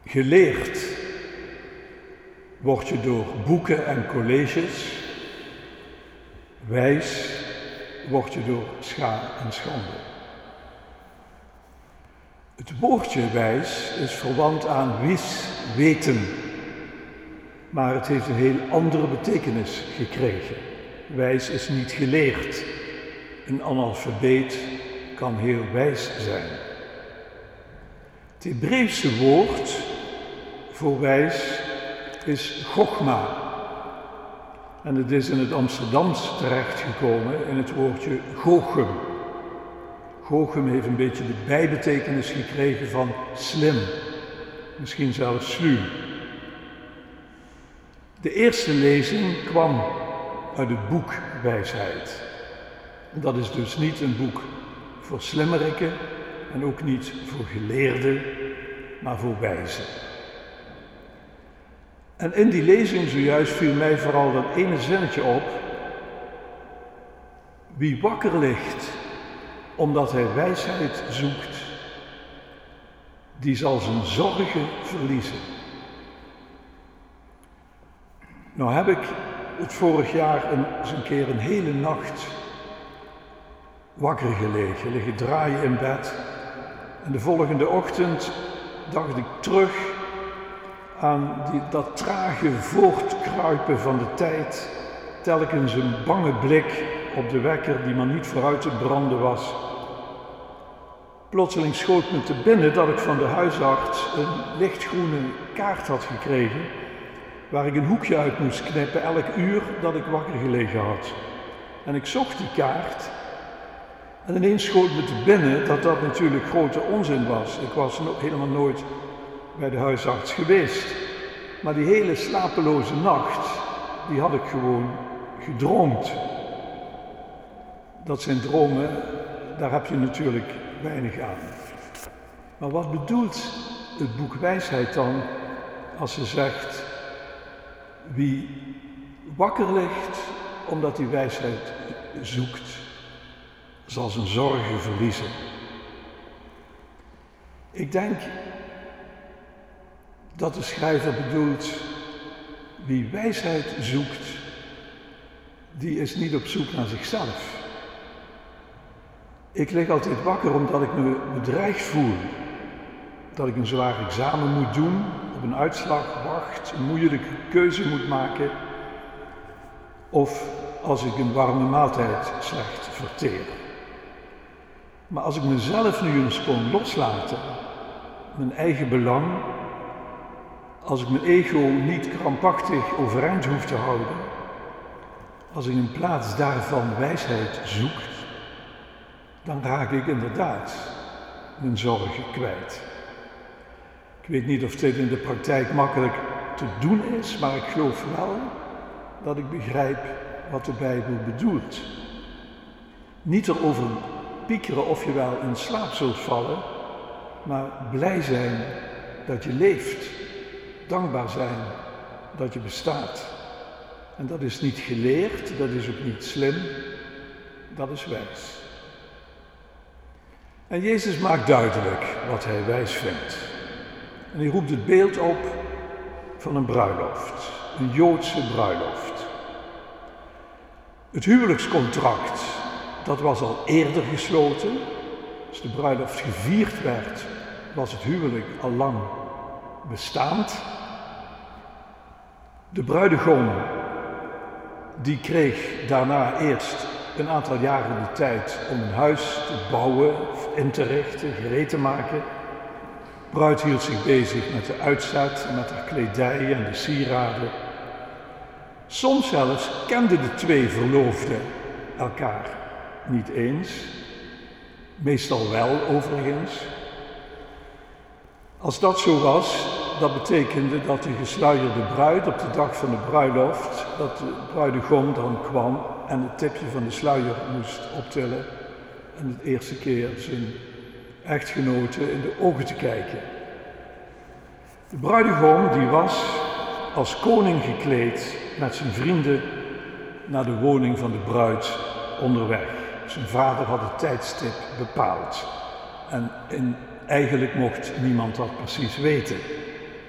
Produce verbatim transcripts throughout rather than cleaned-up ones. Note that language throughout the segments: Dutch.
Geleerd word je door boeken en colleges, wijs word je door scha en schande. Het woordje wijs is verwant aan wis, weten, maar het heeft een heel andere betekenis gekregen. Wijs is niet geleerd. Een analfabeet kan heel wijs zijn. Het Hebreeuwse woord voor wijs is chogma. En het is in het Amsterdams terechtgekomen in het woordje gochem. Gochem heeft een beetje de bijbetekenis gekregen van slim, misschien zelfs sluw. De eerste lezing kwam uit het boek Wijsheid. Dat is dus niet een boek voor slimmerikken en ook niet voor geleerden, maar voor wijzen. En in die lezing zojuist viel mij vooral dat ene zinnetje op. Wie wakker ligt omdat hij wijsheid zoekt, die zal zijn zorgen verliezen. Nou heb ik het vorig jaar een, eens een keer een hele nacht wakker gelegen, liggen draaien in bed. En de volgende ochtend dacht ik terug aan die, dat trage voortkruipen van de tijd, telkens een bange blik op de wekker die maar niet vooruit te branden was. Plotseling schoot me te binnen dat ik van de huisarts een lichtgroene kaart had gekregen, waar ik een hoekje uit moest knippen elk uur dat ik wakker gelegen had. En ik zocht die kaart en ineens schoot me te binnen dat dat natuurlijk grote onzin was. Ik was no- helemaal nooit bij de huisarts geweest. Maar die hele slapeloze nacht, die had ik gewoon gedroomd. Dat zijn dromen, daar heb je natuurlijk weinig aan. Maar wat bedoelt het boek Wijsheid dan als ze zegt: wie wakker ligt omdat hij wijsheid zoekt, zal zijn zorgen verliezen? Ik denk dat de schrijver bedoelt, wie wijsheid zoekt, die is niet op zoek naar zichzelf. Ik lig altijd wakker omdat ik me bedreigd voel. Dat ik een zwaar examen moet doen, op een uitslag wacht, een moeilijke keuze moet maken. Of als ik een warme maaltijd slecht verteer. Maar als ik mezelf nu eens kon loslaten, mijn eigen belang, als ik mijn ego niet krampachtig overeind hoef te houden, als ik in plaats daarvan wijsheid zoek, dan raak ik inderdaad mijn zorgen kwijt. Ik weet niet of dit in de praktijk makkelijk te doen is, maar ik geloof wel dat ik begrijp wat de Bijbel bedoelt. Niet erover piekeren of je wel in slaap zult vallen, maar blij zijn dat je leeft. Dankbaar zijn dat je bestaat. En dat is niet geleerd, dat is ook niet slim, dat is wijs. En Jezus maakt duidelijk wat hij wijs vindt. En hij roept het beeld op van een bruiloft, een Joodse bruiloft. Het huwelijkscontract, dat was al eerder gesloten. Als de bruiloft gevierd werd, was het huwelijk al lang bestaand. De bruidegom, die kreeg daarna eerst een aantal jaren de tijd om een huis te bouwen, in te richten, gereed te maken. De bruid hield zich bezig met de uitzet, met haar kledij en de sieraden. Soms zelfs kenden de twee verloofden elkaar niet eens, meestal wel overigens. Als dat zo was, dat betekende dat de gesluierde bruid op de dag van de bruiloft, dat de bruidegom dan kwam en het tipje van de sluier moest optillen en het eerste keer zijn echtgenote in de ogen te kijken. De bruidegom die was als koning gekleed met zijn vrienden naar de woning van de bruid onderweg. Zijn vader had het tijdstip bepaald en in, eigenlijk mocht niemand dat precies weten.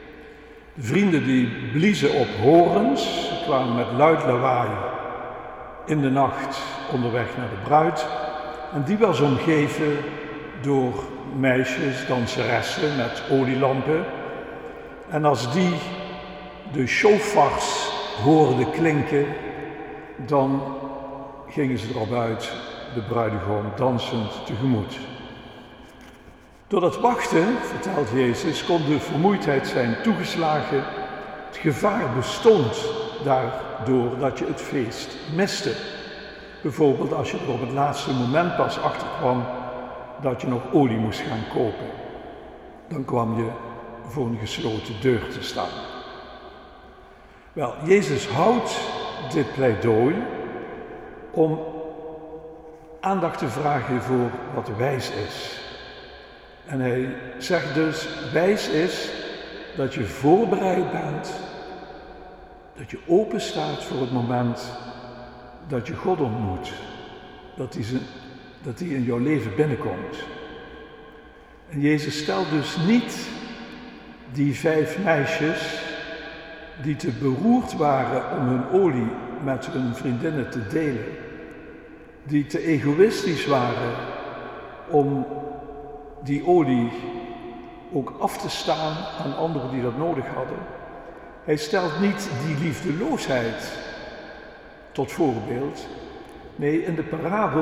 De vrienden die bliezen op horens, ze kwamen met luid lawaai in de nacht onderweg naar de bruid. En die was omgeven door meisjes, danseressen met olielampen. En als die de shofars hoorden klinken, dan gingen ze erop uit de bruidegom dansend tegemoet. Door dat wachten, vertelt Jezus, kon de vermoeidheid zijn toegeslagen. Het gevaar bestond daardoor dat je het feest miste. Bijvoorbeeld als je er op het laatste moment pas achter kwam dat je nog olie moest gaan kopen. Dan kwam je voor een gesloten deur te staan. Wel, Jezus houdt dit pleidooi om aandacht te vragen voor wat wijs is. En hij zegt dus, wijs is dat je voorbereid bent, dat je open staat voor het moment dat je God ontmoet, dat hij, zijn, dat hij in jouw leven binnenkomt. En Jezus stelt dus niet die vijf meisjes die te beroerd waren om hun olie met hun vriendinnen te delen, die te egoïstisch waren om die olie ook af te staan aan anderen die dat nodig hadden. Hij stelt niet die liefdeloosheid tot voorbeeld. Nee, in de parabel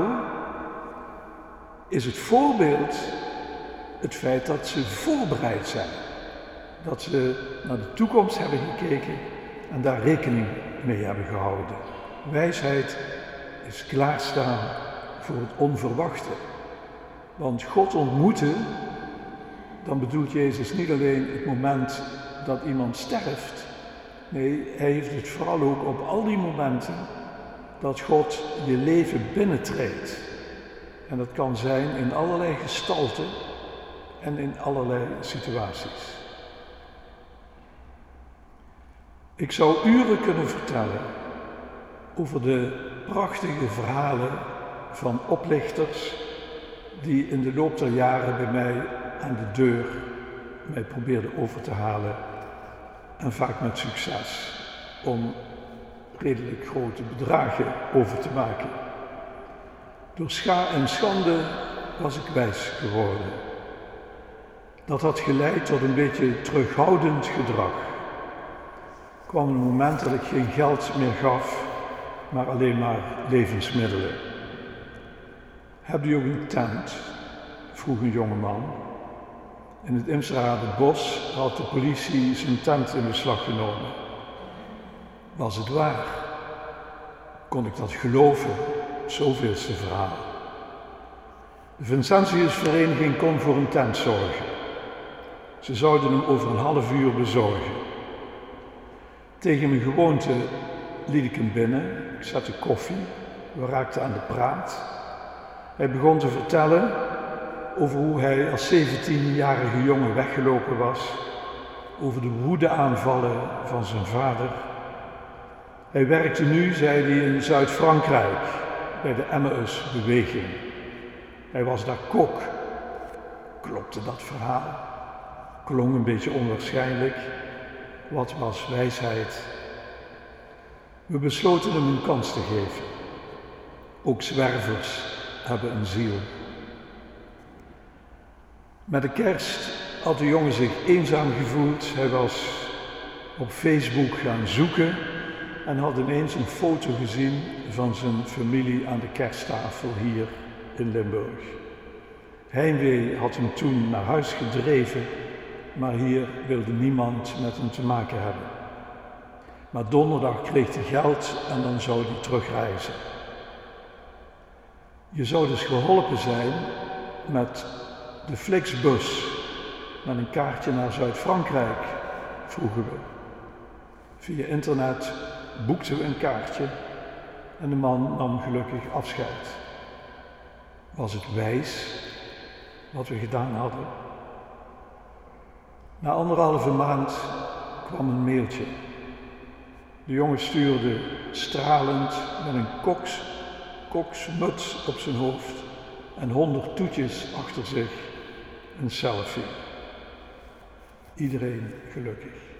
is het voorbeeld het feit dat ze voorbereid zijn. Dat ze naar de toekomst hebben gekeken en daar rekening mee hebben gehouden. Wijsheid is klaarstaan voor het onverwachte. Want God ontmoeten, dan bedoelt Jezus niet alleen het moment dat iemand sterft. Nee, hij heeft het vooral ook op al die momenten dat God je leven binnentreedt. En dat kan zijn in allerlei gestalten en in allerlei situaties. Ik zou uren kunnen vertellen over de prachtige verhalen van oplichters die in de loop der jaren bij mij aan de deur mij probeerden over te halen en vaak met succes om redelijk grote bedragen over te maken. Door scha en schande was ik wijs geworden. Dat had geleid tot een beetje terughoudend gedrag. Er kwam een moment dat ik geen geld meer gaf, maar alleen maar levensmiddelen. Heb je ook een tent? Vroeg een jongeman. In het Imsterhaardenbos had de politie zijn tent in beslag genomen. Was het waar? Kon ik dat geloven? Zoveelste verhaal. De Vincentiusvereniging kon voor een tent zorgen. Ze zouden hem over een half uur bezorgen. Tegen mijn gewoonte liet ik hem binnen. Ik zette koffie. We raakten aan de praat. Hij begon te vertellen over hoe hij als zeventienjarige jongen weggelopen was, over de woedeaanvallen van zijn vader. Hij werkte nu, zei hij, in Zuid-Frankrijk bij de Emmaus-beweging. Hij was daar kok. Klopte dat verhaal? Klonk een beetje onwaarschijnlijk. Wat was wijsheid? We besloten hem een kans te geven. Ook zwervers hebben een ziel. Met de kerst had de jongen zich eenzaam gevoeld. Hij was op Facebook gaan zoeken en had ineens een foto gezien van zijn familie aan de kersttafel hier in Limburg. Heimwee had hem toen naar huis gedreven, maar hier wilde niemand met hem te maken hebben. Maar donderdag kreeg hij geld en dan zou hij terugreizen. Je zou dus geholpen zijn met de Flixbus, met een kaartje naar Zuid-Frankrijk, vroegen we. Via internet boekten we een kaartje en de man nam gelukkig afscheid. Was het wijs wat we gedaan hadden? Na anderhalve maand kwam een mailtje. De jongen stuurde stralend met een koks, koksmuts op zijn hoofd en honderd toetjes achter zich een selfie. Iedereen gelukkig.